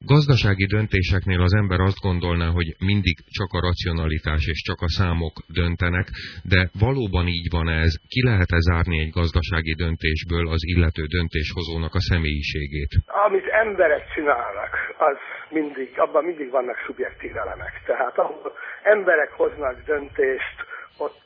Gazdasági döntéseknél az ember azt gondolná, hogy mindig csak a racionalitás és csak a számok döntenek, de valóban így van ez? Ki lehet-e zárni egy gazdasági döntésből az illető döntéshozónak a személyiségét? Amit emberek csinálnak, abban mindig vannak szubjektív elemek. Tehát ahol emberek hoznak döntést, ott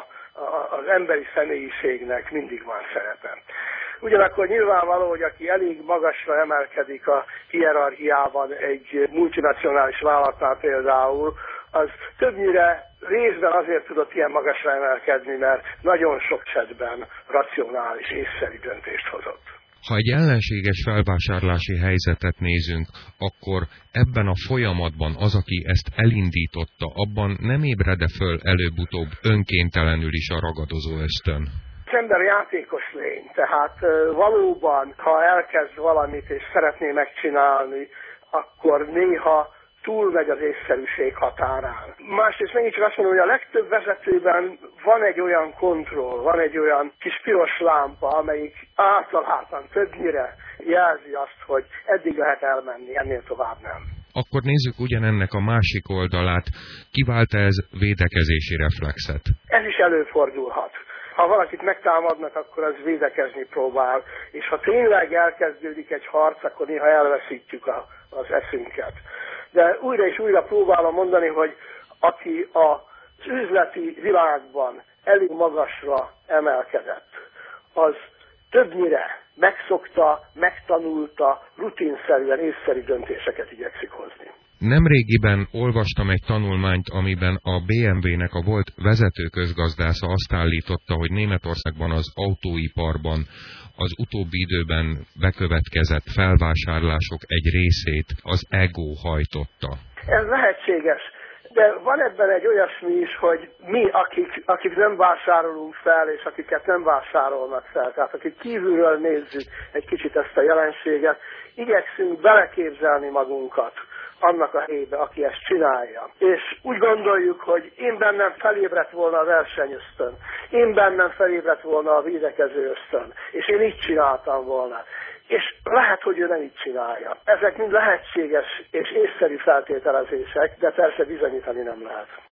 az emberi személyiségnek mindig van szerepe. Ugyanakkor nyilvánvaló, hogy aki elég magasra emelkedik a hierarchiában egy multinacionális vállalatnál például, az többnyire részben azért tudott ilyen magasra emelkedni, mert nagyon sok esetben racionális, észszerű döntést hozott. Ha egy ellenséges felvásárlási helyzetet nézünk, akkor ebben a folyamatban az, aki ezt elindította, abban nem ébred-e föl előbb-utóbb önkéntelenül is a ragadozó ösztön? Az ember játékos lény, tehát valóban, ha elkezd valamit és szeretné megcsinálni, akkor néha túlmegy az észszerűség határán. Másrészt megint csak azt mondom, hogy a legtöbb vezetőben van egy olyan kontroll, van egy olyan kis piros lámpa, amelyik általában többnyire jelzi azt, hogy eddig lehet elmenni, ennél tovább nem. Akkor nézzük ugyanennek a másik oldalát. Kivált ez védekezési reflexet? Ez is előfordulhat. Ha valakit megtámadnak, akkor az védekezni próbál, és ha tényleg elkezdődik egy harc, akkor néha elveszítjük az eszünket. De újra és újra próbálom mondani, hogy aki az üzleti világban elég magasra emelkedett, az többnyire megszokta, megtanulta, rutinszerűen észszerű döntéseket igyekszik hozni. Nemrégiben olvastam egy tanulmányt, amiben a BMW-nek a volt vezetőközgazdásza azt állította, hogy Németországban az autóiparban az utóbbi időben bekövetkezett felvásárlások egy részét az ego hajtotta. Ez lehetséges, de van ebben egy olyasmi is, hogy mi, akik nem vásárolunk fel, és akiket nem vásárolnak fel, tehát akik kívülről nézzük egy kicsit ezt a jelenséget, igyekszünk beleképzelni magunkat annak a helyébe, aki ezt csinálja. És úgy gondoljuk, hogy én bennem felébredt volna a versenyösztön, én bennem felébredt volna a védekező ösztön, és én így csináltam volna. És lehet, hogy ő nem így csinálja. Ezek mind lehetséges és észszerű feltételezések, de persze bizonyítani nem lehet.